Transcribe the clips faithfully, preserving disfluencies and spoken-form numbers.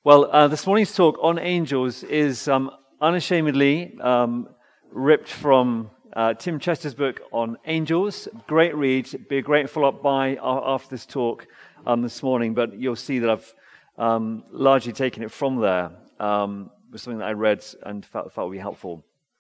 Well, uh, this morning's talk on angels is um, unashamedly um, ripped from uh, Tim Chester's book on angels. Great read. Be a great follow-up by uh, after this talk um, this morning, but you'll see that I've um, largely taken it from there. Um, it was something that I read and felt, felt would be helpful.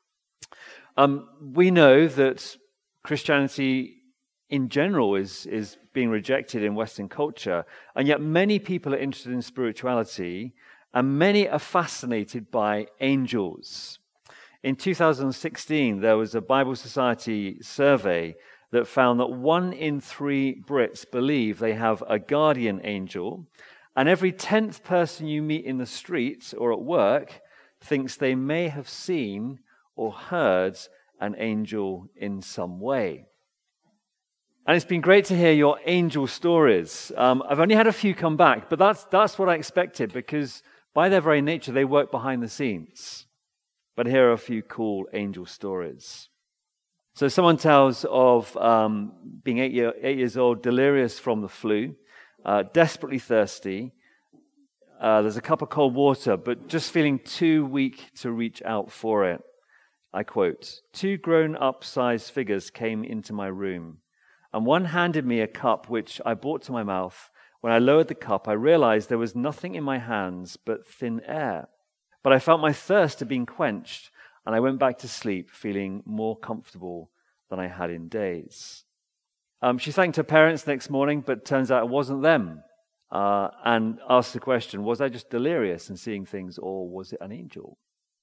Um, we know that Christianity in general is, is being rejected in Western culture, and yet many people are interested in spirituality, and many are fascinated by angels. In two thousand sixteen, there was a Bible Society survey that found that one in three Brits believe they have a guardian angel, and every tenth person you meet in the street or at work thinks they may have seen or heard an angel in some way. And it's been great to hear your angel stories. Um, I've only had a few come back, but that's that's what I expected, because by their very nature, they work behind the scenes. But here are a few cool angel stories. So someone tells of um, being eight, year, eight years old, delirious from the flu, uh, desperately thirsty. Uh, there's a cup of cold water, but just feeling too weak to reach out for it. I quote, "Two grown-up sized figures came into my room, and one handed me a cup which I brought to my mouth. When I lowered the cup, I realized there was nothing in my hands but thin air. But I felt my thirst had been quenched, and I went back to sleep feeling more comfortable than I had in days." Um, she thanked her parents next morning, but turns out it wasn't them, uh, and asked the question, was I just delirious and seeing things, or was it an angel?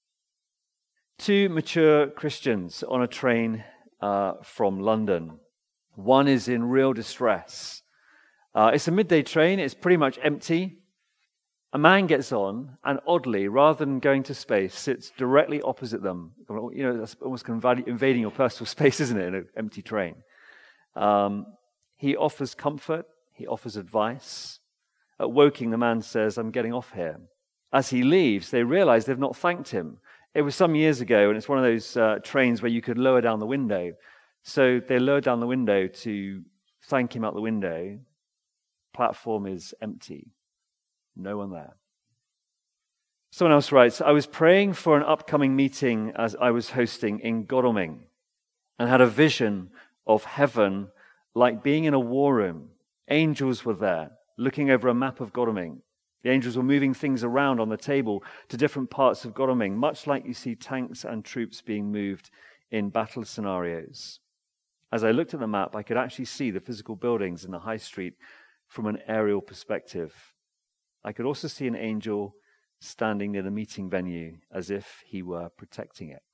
Two mature Christians on a train uh, from London. One is in real distress. Uh, it's a midday train. It's pretty much empty. A man gets on and, oddly, rather than going to space, sits directly opposite them. You know, that's almost invading your personal space, isn't it, in an empty train? Um, he offers comfort. He offers advice. At Woking, the man says, "I'm getting off here." As he leaves, they realize they've not thanked him. It was some years ago, and it's one of those uh, trains where you could lower down the window. So they lower down the window to thank him out the window. Platform is empty. No one there. Someone else writes, "I was praying for an upcoming meeting as I was hosting in Godalming and had a vision of heaven like being in a war room. Angels were there, looking over a map of Godalming. The angels were moving things around on the table to different parts of Godalming, much like you see tanks and troops being moved in battle scenarios. As I looked at the map, I could actually see the physical buildings in the high street from an aerial perspective. I could also see an angel standing near the meeting venue as if he were protecting it."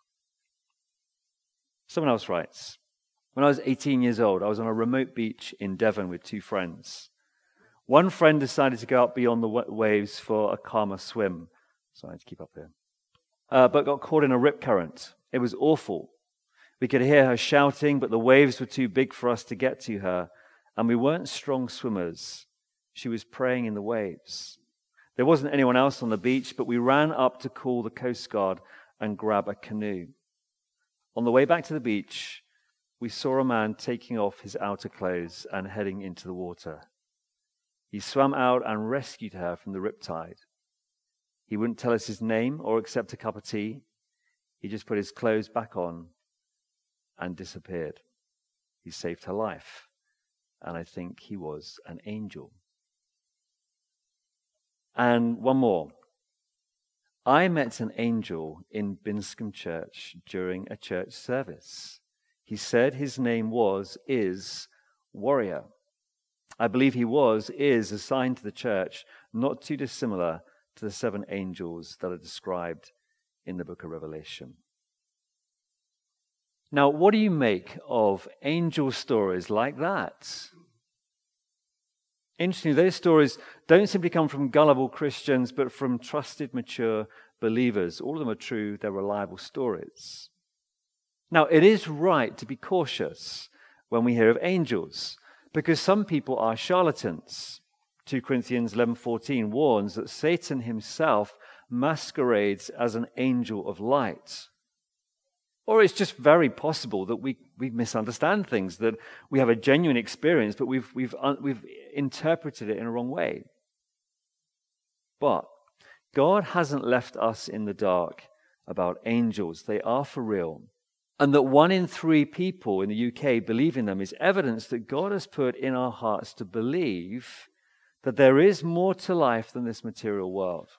Someone else writes, "When I was eighteen years old, I was on a remote beach in Devon with two friends. One friend decided to go out beyond the waves for a calmer swim." Sorry, I have to keep up here. Uh, but got caught in a rip current. It was awful. We could hear her shouting, but the waves were too big for us to get to her, and we weren't strong swimmers. She was praying in the waves. There wasn't anyone else on the beach, but we ran up to call the Coast Guard and grab a canoe. On the way back to the beach, we saw a man taking off his outer clothes and heading into the water. He swam out and rescued her from the riptide. He wouldn't tell us his name or accept a cup of tea. He just put his clothes back on and disappeared. He saved her life, and I think he was an angel." And one more. "I met an angel in Binscombe Church during a church service. He said his name was, is, Warrior. I believe he was, is assigned to the church, not too dissimilar to the seven angels that are described in the book of Revelation." Now, what do you make of angel stories like that? Interestingly, those stories don't simply come from gullible Christians, but from trusted, mature believers. All of them are true, they're reliable stories. Now, it is right to be cautious when we hear of angels, because some people are charlatans. Second Corinthians eleven fourteen warns that Satan himself masquerades as an angel of light. Or it's just very possible that we, we misunderstand things, that we have a genuine experience, but we've, we've, we've interpreted it in a wrong way. But God hasn't left us in the dark about angels. They are for real. And that one in three people in the U K believe in them is evidence that God has put in our hearts to believe that there is more to life than this material world.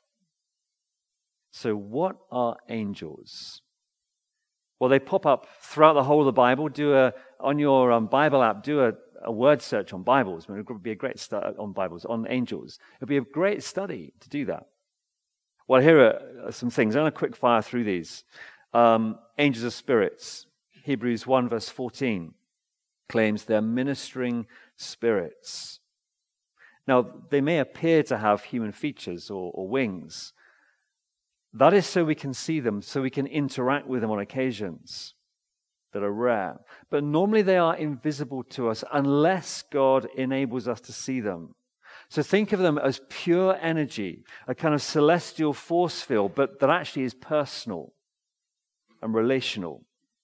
So what are angels? Well, they pop up throughout the whole of the Bible. Do a on your um, Bible app, do a, a word search on Bibles. I mean, it would be a great study on Bibles, on angels. It would be a great study to do that. Well, here are some things. I'm going to quick fire through these. Um, angels are spirits. Hebrews one verse fourteen claims they're ministering spirits. Now, they may appear to have human features or, or wings. That is so we can see them, so we can interact with them on occasions that are rare. But normally they are invisible to us unless God enables us to see them. So think of them as pure energy, a kind of celestial force field, but that actually is personal and relational.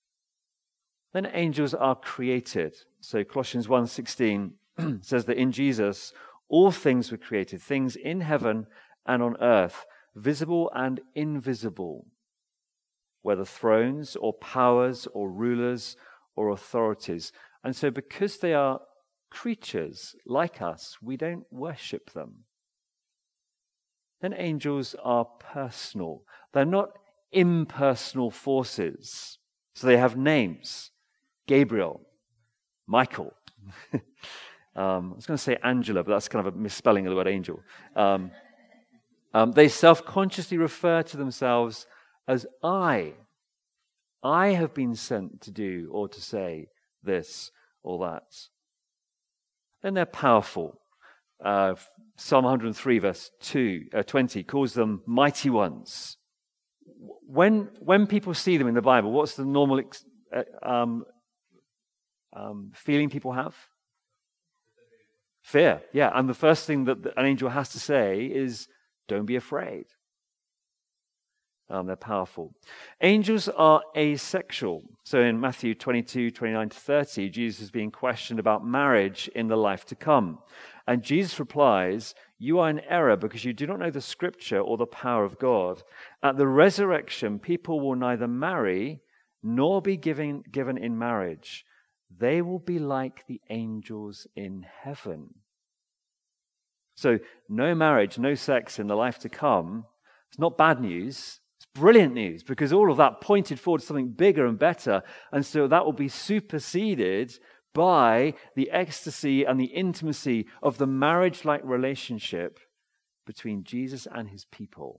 Then angels are created. So Colossians one sixteen says that in Jesus, all things were created, things in heaven and on earth, visible and invisible, whether thrones or powers or rulers or authorities. And so because they are creatures like us, we don't worship them. Then angels are personal. They're not impersonal forces. So they have names. Gabriel, Michael. um, I was going to say Angela, but that's kind of a misspelling of the word angel. Um, um, they self-consciously refer to themselves as I. I have been sent to do or to say this or that. Then they're powerful. Uh, Psalm one hundred three verse two, uh, twenty calls them mighty ones. When when people see them in the Bible, what's the normal ex- uh, um, um, feeling people have? Fear, yeah. And the first thing that an angel has to say is, don't be afraid. Um, they're powerful. Angels are asexual. So in Matthew twenty-two, twenty-nine to thirty, Jesus is being questioned about marriage in the life to come. And Jesus replies, you are in error because you do not know the scripture or the power of God. At the resurrection, people will neither marry nor be given, given in marriage. They will be like the angels in heaven. So no marriage, no sex in the life to come. It's not bad news. It's brilliant news because all of that pointed forward to something bigger and better. And so that will be superseded by the ecstasy and the intimacy of the marriage-like relationship between Jesus and his people.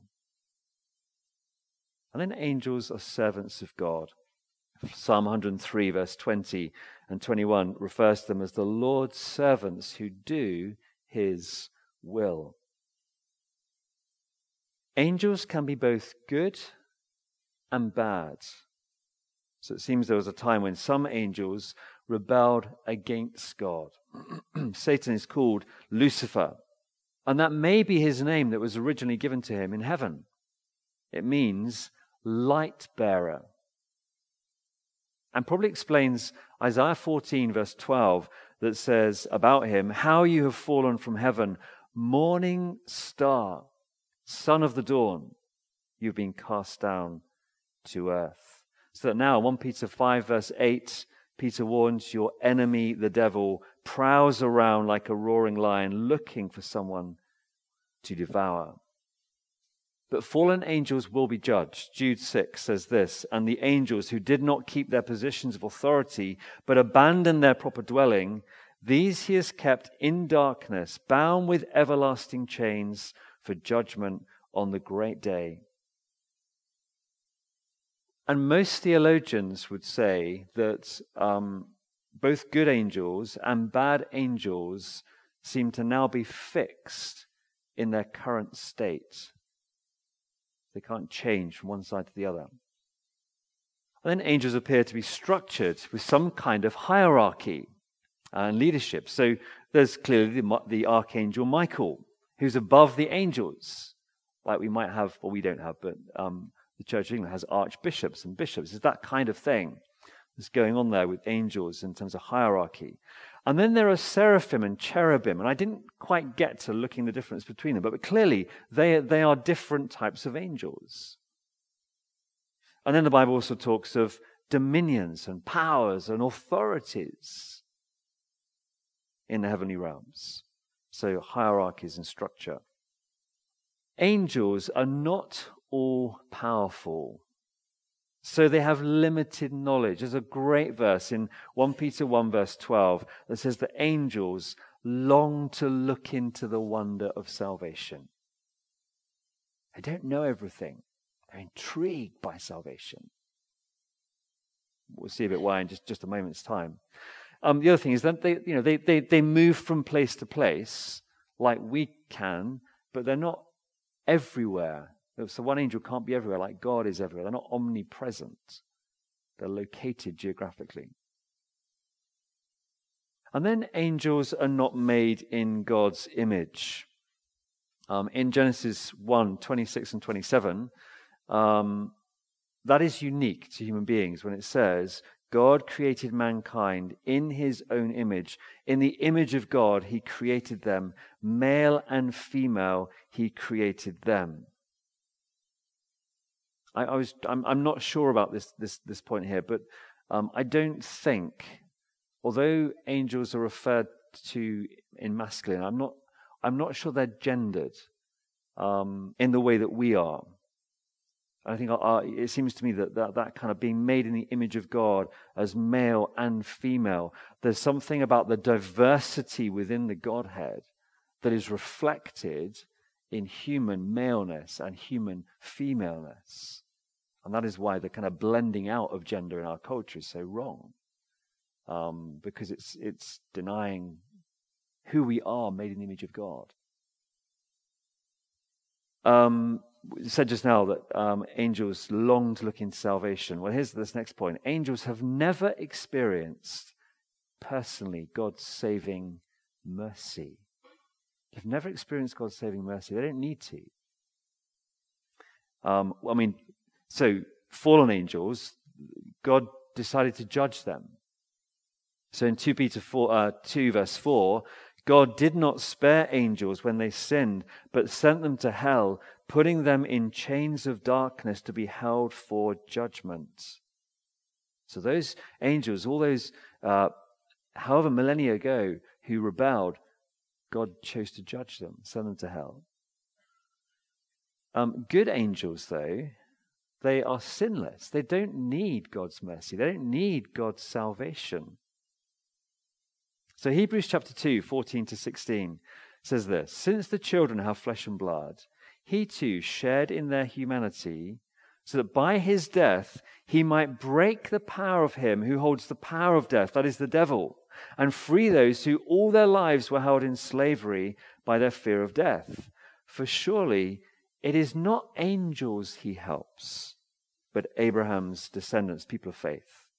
And then angels are servants of God. Psalm one hundred three, verse twenty and twenty-one refers to them as the Lord's servants who do his will. Angels can be both good and bad. So it seems there was a time when some angels rebelled against God. Satan is called Lucifer, and that may be his name that was originally given to him in heaven. It means light bearer. And probably explains Isaiah fourteen, verse twelve, that says about him, how you have fallen from heaven, morning star, son of the dawn, you've been cast down to earth. So that now, First Peter five, verse eight, Peter warns, your enemy, the devil, prowls around like a roaring lion looking for someone to devour. But fallen angels will be judged. Jude six says this, and the angels who did not keep their positions of authority, but abandoned their proper dwelling, these he has kept in darkness, bound with everlasting chains for judgment on the great day. And most theologians would say that um, both good angels and bad angels seem to now be fixed in their current state. They can't change from one side to the other. And then angels appear to be structured with some kind of hierarchy and leadership. So there's clearly the, the archangel Michael, who's above the angels, like we might have, or we don't have, but um, the Church of England has archbishops and bishops. It's that kind of thing that's going on there with angels in terms of hierarchy. And then there are seraphim and cherubim, and I didn't quite get to looking the difference between them, but, but clearly they, they are different types of angels. And then the Bible also talks of dominions and powers and authorities in the heavenly realms. So hierarchies and structure. Angels are not all powerful. So they have limited knowledge. There's a great verse in First Peter one verse twelve that says that angels long to look into the wonder of salvation. They don't know everything. They're intrigued by salvation. We'll see a bit why in just, just a moment's time. Um, the other thing is that they, you know, they, they, they move from place to place like we can, but they're not everywhere. So one angel can't be everywhere like God is everywhere. They're not omnipresent. They're located geographically. And then angels are not made in God's image. Um, in Genesis one, twenty-six and twenty-seven, um, that is unique to human beings when it says, God created mankind in his own image. In the image of God, he created them. Male and female, he created them. I, I was, I'm, I'm not sure about this, this, this point here, but um, I don't think, although angels are referred to in masculine, I'm not, I'm not sure they're gendered um, in the way that we are. I think uh, it seems to me that, that that kind of being made in the image of God as male and female, there's something about the diversity within the Godhead that is reflected in human maleness and human femaleness. And that is why the kind of blending out of gender in our culture is so wrong. Um, because it's it's denying who we are made in the image of God. Um, you said just now that um, angels long to look into salvation. Well, here's this next point. Angels have never experienced personally God's saving mercy. They've never experienced God's saving mercy. They don't need to. Um, I mean, so fallen angels, God decided to judge them. So in Second Peter four, uh, two verse four, God did not spare angels when they sinned, but sent them to hell, putting them in chains of darkness to be held for judgment. So those angels, all those, uh, however millennia ago, who rebelled, God chose to judge them, send them to hell. Um, good angels, though, they are sinless. They don't need God's mercy. They don't need God's salvation. So Hebrews chapter two, fourteen to sixteen says this, since the children have flesh and blood, he too shared in their humanity, so that by his death he might break the power of him who holds the power of death, that is the devil, and free those who all their lives were held in slavery by their fear of death. For surely it is not angels he helps, but Abraham's descendants, people of faith.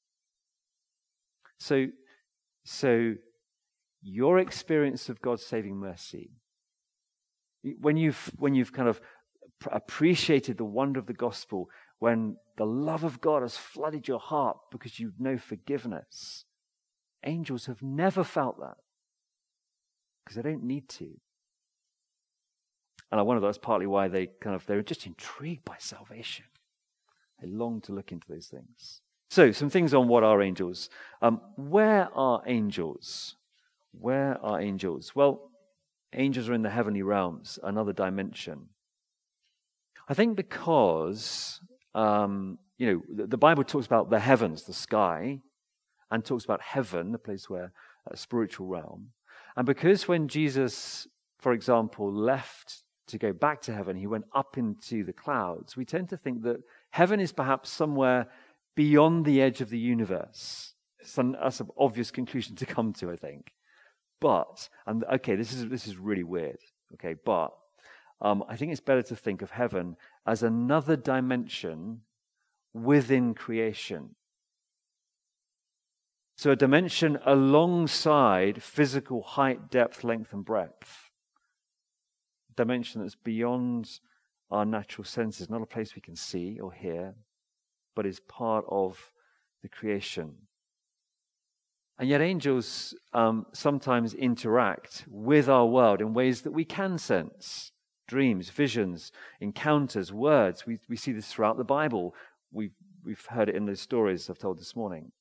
So, so your experience of God's saving mercy, when you've when you've kind of appreciated the wonder of the gospel, when the love of God has flooded your heart because you know forgiveness, angels have never felt that because they don't need to. And I wonder that's partly why they kind of they're just intrigued by salvation. They long to look into those things. So, some things on what are angels. Um, where are angels? Where are angels? Well, angels are in the heavenly realms, another dimension. I think because, um, you know, the, the Bible talks about the heavens, the sky, and talks about heaven, the place where, a spiritual realm. And because when Jesus, for example, left to go back to heaven, he went up into the clouds, we tend to think that heaven is perhaps somewhere beyond the edge of the universe. Some, that's an obvious conclusion to come to, I think. But, and okay, this is this is really weird, okay, but um, I think it's better to think of heaven as another dimension within creation. So a dimension alongside physical height, depth, length, and breadth. A dimension that's beyond our natural senses, not a place we can see or hear, but is part of the creation. And yet angels um, sometimes interact with our world in ways that we can sense. Dreams, visions, encounters, words. We, we see this throughout the Bible. We've, we've heard it in those stories I've told this morning.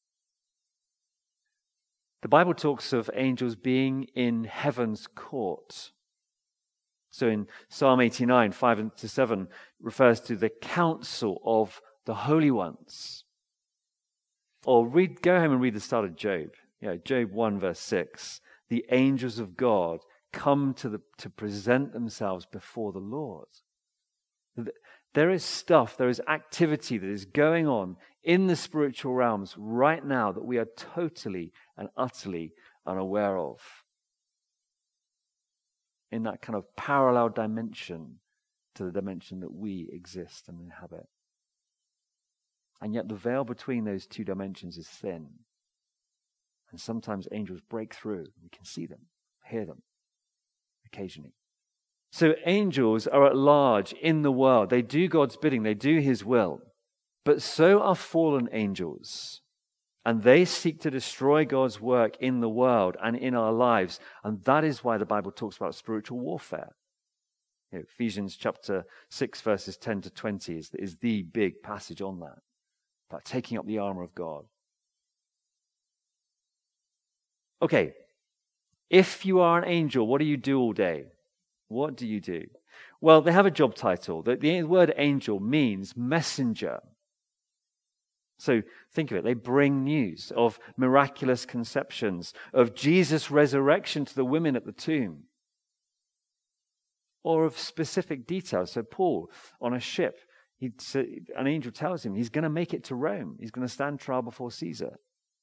The Bible talks of angels being in heaven's court. So in Psalm eighty-nine, five to seven, refers to the council of the holy ones. Or read, go home and read the start of Job. Yeah, Job one, verse six. The angels of God come to the to present themselves before the Lord. There is stuff, there is activity that is going on in the spiritual realms right now that we are totally and utterly unaware of. In that kind of parallel dimension to the dimension that we exist and inhabit. And yet the veil between those two dimensions is thin. And sometimes angels break through. We can see them, hear them, occasionally. So angels are at large in the world. They do God's bidding. They do his will. But so are fallen angels. And they seek to destroy God's work in the world and in our lives. And that is why the Bible talks about spiritual warfare. You know, Ephesians chapter six, verses ten to twenty is, is the big passage on that. About taking up the armor of God. Okay, if you are an angel, what do you do all day? What do you do? Well, they have a job title. The, the word angel means messenger. So think of it. They bring news of miraculous conceptions, of Jesus' resurrection to the women at the tomb, or of specific details. So Paul, on a ship, he, an angel tells him he's going to make it to Rome. He's going to stand trial before Caesar.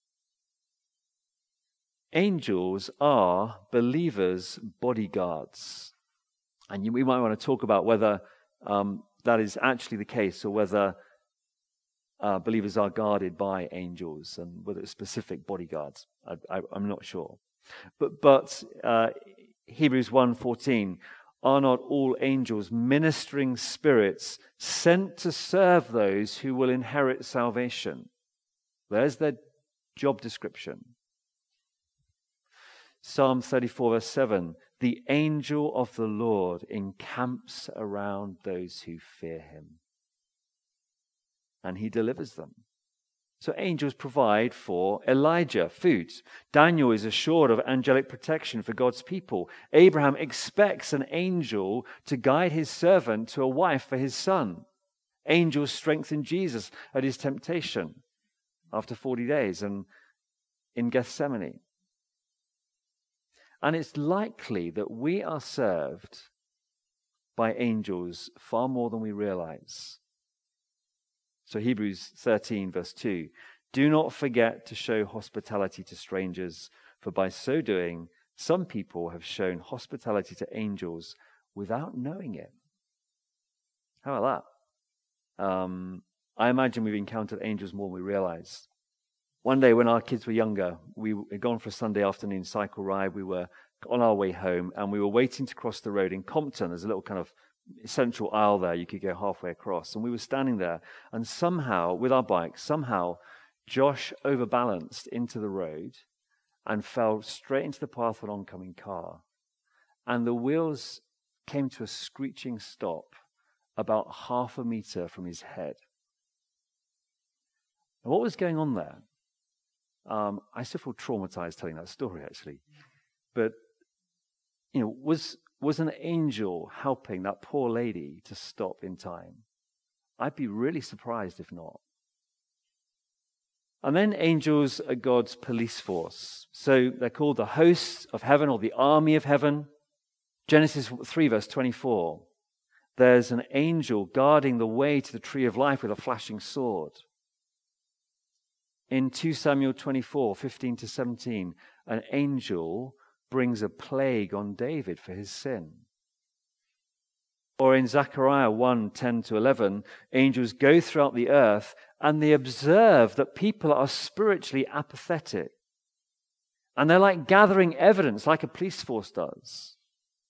Angels are believers' bodyguards. And you, we might want to talk about whether um, that is actually the case, or whether uh, believers are guarded by angels, and whether it's specific bodyguards. I, I, I'm not sure. But, but uh, Hebrews one fourteen, are not all angels ministering spirits sent to serve those who will inherit salvation? There's their job description. Psalm thirty-four, verse seven, the angel of the Lord encamps around those who fear him, and he delivers them. So angels provide for Elijah food. Daniel is assured of angelic protection for God's people. Abraham expects an angel to guide his servant to a wife for his son. Angels strengthen Jesus at his temptation after forty days and in Gethsemane. And it's likely that we are served by angels far more than we realize. So Hebrews thirteen, verse two, do not forget to show hospitality to strangers, for by so doing, some people have shown hospitality to angels without knowing it. How about that? Um, I imagine we've encountered angels more than we realize. One day when our kids were younger, we had gone for a Sunday afternoon cycle ride. We were on our way home, and we were waiting to cross the road in Compton. There's a little kind of central aisle there. You could go halfway across. And we were standing there, and somehow, with our bike, somehow Josh overbalanced into the road and fell straight into the path of an oncoming car. And the wheels came to a screeching stop about half a meter from his head. And what was going on there? Um, I still feel traumatized telling that story, actually. But, you know, was was an angel helping that poor lady to stop in time? I'd be really surprised if not. And then angels are God's police force. So they're called the hosts of heaven, or the army of heaven. Genesis three, verse twenty-four. There's an angel guarding the way to the tree of life with a flashing sword. In two Samuel twenty-four, fifteen to seventeen, an angel brings a plague on David for his sin. Or in Zechariah one, ten to eleven, angels go throughout the earth and they observe that people are spiritually apathetic. And they're like gathering evidence, like a police force does.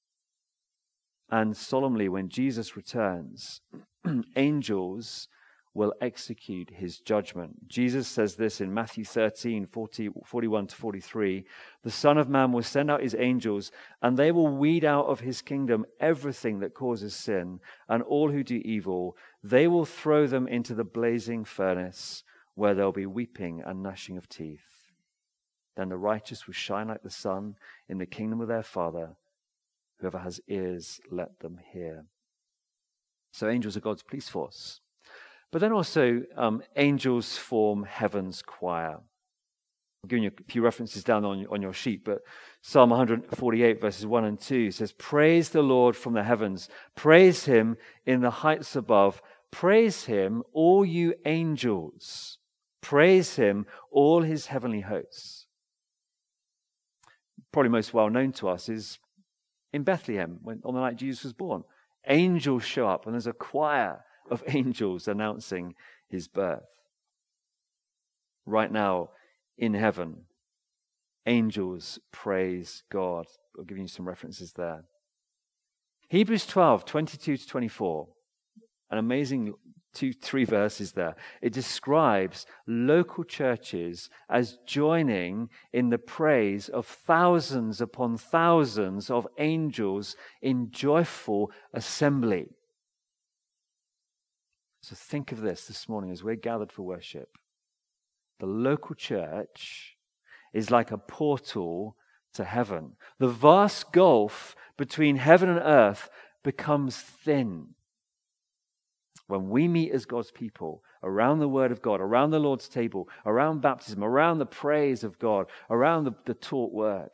And solemnly, when Jesus returns, angels will execute his judgment. Jesus says this in Matthew thirteen, forty, forty-one to forty-three. The Son of Man will send out his angels, and they will weed out of his kingdom everything that causes sin, and all who do evil. They will throw them into the blazing furnace, where there'll be weeping and gnashing of teeth. Then the righteous will shine like the sun in the kingdom of their Father. Whoever has ears, let them hear. So angels are God's police force. But then also, um, angels form heaven's choir. I'm giving you a few references down on, on your sheet, but Psalm one forty-eight, verses one and two says, "Praise the Lord from the heavens. Praise him in the heights above. Praise him, all you angels. Praise him, all his heavenly hosts." Probably most well known to us is in Bethlehem, when, on the night Jesus was born. Angels show up, and there's a choir of angels announcing his birth. Right now, in heaven, angels praise God. I'll give you some references there. Hebrews twelve, twenty-two to twenty-four, an amazing two, three verses there. It describes local churches as joining in the praise of thousands upon thousands of angels in joyful assembly. So think of this this morning as we're gathered for worship. The local church is like a portal to heaven. The vast gulf between heaven and earth becomes thin. When we meet as God's people around the Word of God, around the Lord's table, around baptism, around the praise of God, around the, the taught Word,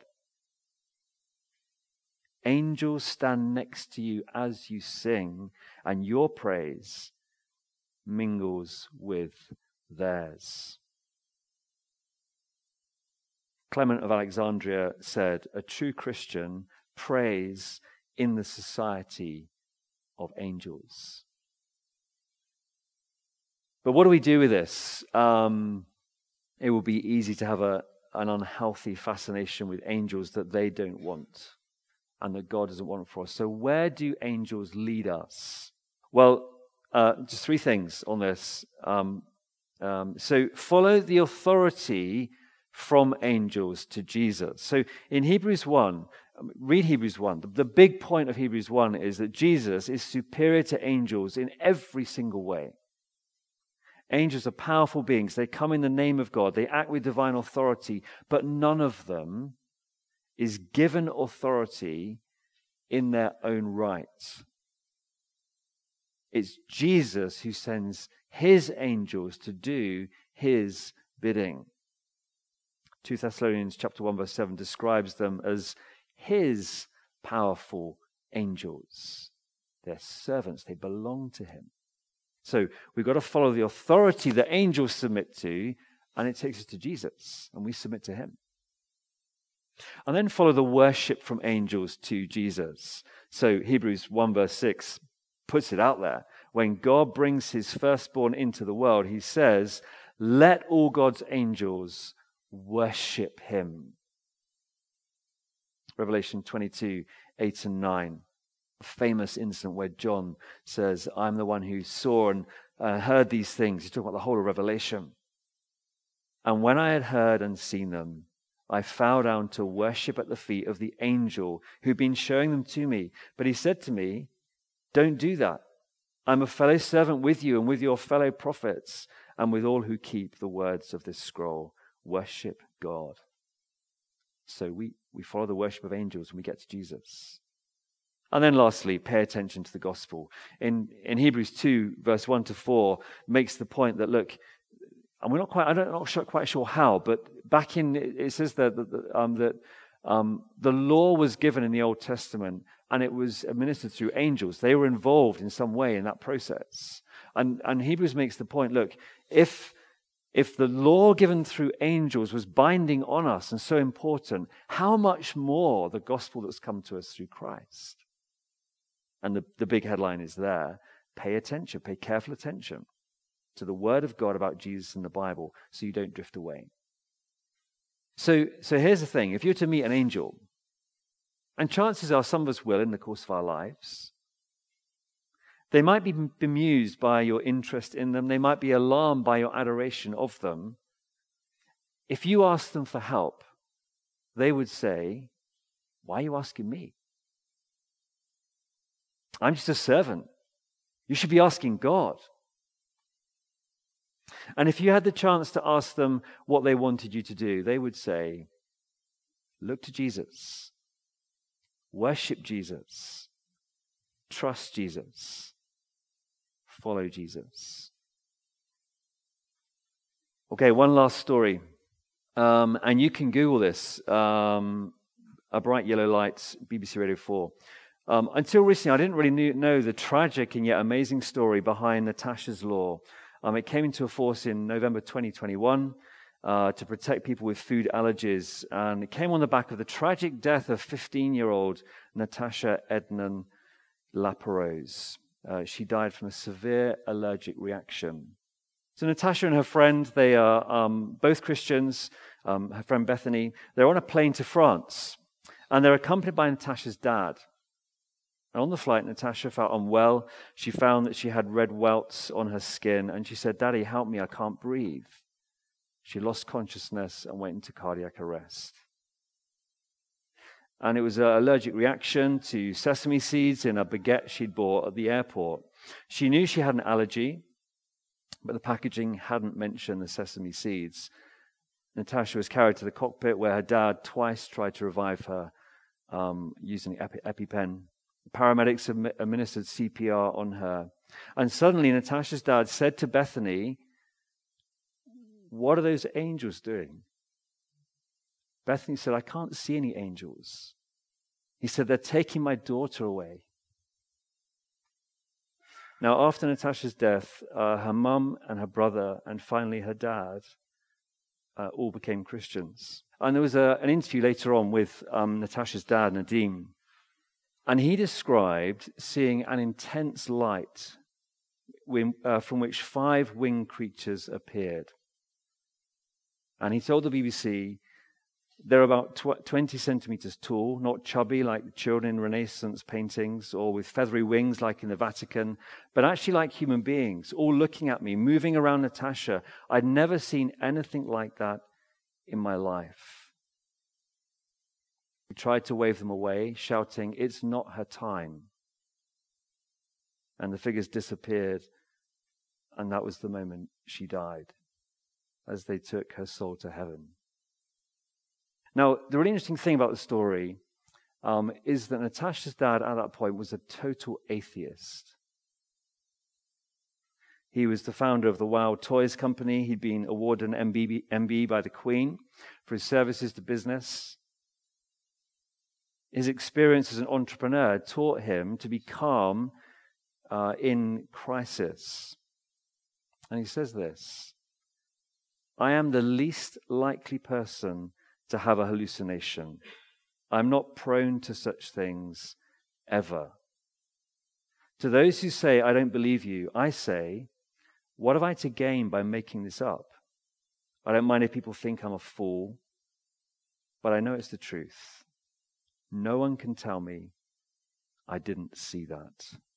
angels stand next to you as you sing, and your praise mingles with theirs. Clement of Alexandria said, "A true Christian prays in the society of angels." But what do we do with this? Um, it will be easy to have a, an unhealthy fascination with angels that they don't want and that God doesn't want for us. So where do angels lead us? Well, uh, just three things on this. Um, um, so follow the authority from angels to Jesus. So in Hebrews one, read Hebrews one. The, the big point of Hebrews one is that Jesus is superior to angels in every single way. Angels are powerful beings. They come in the name of God. They act with divine authority, but none of them is given authority in their own right. It's Jesus who sends his angels to do his bidding. Second Thessalonians chapter one verse seven describes them as his powerful angels. They're servants. They belong to him. So we've got to follow the authority that angels submit to, and it takes us to Jesus, and we submit to him. And then follow the worship from angels to Jesus. So Hebrews one verse six puts it out there. When God brings his firstborn into the world, he says, "Let all God's angels worship him." Revelation twenty-two, eight and nine. A famous incident where John says, "I'm the one who saw and uh, heard these things." He's talking about the whole of Revelation. "And when I had heard and seen them, I fell down to worship at the feet of the angel who'd been showing them to me. But he said to me, 'Don't do that. I'm a fellow servant with you and with your fellow prophets and with all who keep the words of this scroll. Worship God.'" So we, we follow the worship of angels when we get to Jesus. And then lastly, pay attention to the gospel. In in Hebrews two, verse one to four, makes the point that, look, and we're not quite, I'm not sure, quite sure how, but back in, it says that, that, um, that um, the law was given in the Old Testament and it was administered through angels. They were involved in some way in that process. And, and Hebrews makes the point, look, if, if the law given through angels was binding on us and so important, how much more the gospel that's come to us through Christ? And the, the big headline is there. Pay attention, pay careful attention to the word of God about Jesus in the Bible so you don't drift away. So, so here's the thing. If you're to meet an angel, and chances are some of us will in the course of our lives, They might be bemused by your interest in them. They might be alarmed by your adoration of them. If you ask them for help, they would say, "Why are you asking me? I'm just a servant. You should be asking God." And if you had the chance to ask them what they wanted you to do, they would say, "Look to Jesus. Worship Jesus. Trust Jesus. Follow Jesus." Okay, one last story. Um, and you can Google this. Um, A Bright Yellow Light, B B C Radio four. Um, until recently, I didn't really knew, know the tragic and yet amazing story behind Natasha's Law. Um, it came into force in November twenty twenty-one uh, to protect people with food allergies. And it came on the back of the tragic death of fifteen-year-old Natasha Ednan Laparose. Uh, she died from a severe allergic reaction. So Natasha and her friend, they are um, both Christians, um, her friend Bethany, they're on a plane to France. And they're accompanied by Natasha's dad. And on the flight, Natasha felt unwell. She found that she had red welts on her skin. And she said, "Daddy, help me, I can't breathe." She lost consciousness and went into cardiac arrest. And it was an allergic reaction to sesame seeds in a baguette she'd bought at the airport. She knew she had an allergy, but the packaging hadn't mentioned the sesame seeds. Natasha was carried to the cockpit where her dad twice tried to revive her um, using the Epi- EpiPen. The paramedics am- administered C P R on her. And suddenly Natasha's dad said to Bethany, "What are those angels doing?" Bethany said, "I can't see any angels." He said, "They're taking my daughter away." Now, after Natasha's death, uh, her mum and her brother and finally her dad uh, all became Christians. And there was a, an interview later on with um, Natasha's dad, Nadim. And he described seeing an intense light when, uh, from which five winged creatures appeared. And he told the B B C, they're about tw- twenty centimeters tall, not chubby like children in Renaissance paintings or with feathery wings like in the Vatican, but actually like human beings, all looking at me, moving around Natasha. I'd never seen anything like that in my life. He tried to wave them away, shouting, "It's not her time." And the figures disappeared, and that was the moment she died, as they took her soul to heaven. Now, the really interesting thing about the story um, is that Natasha's dad at that point was a total atheist. He was the founder of the Wild Toys Company. He'd been awarded an M B, M B by the Queen for his services to business. His experience as an entrepreneur taught him to be calm uh, in crisis. And he says this, "I am the least likely person to have a hallucination. I'm not prone to such things ever. To those who say, 'I don't believe you,' I say, what have I to gain by making this up? I don't mind if people think I'm a fool, but I know it's the truth. No one can tell me I didn't see that."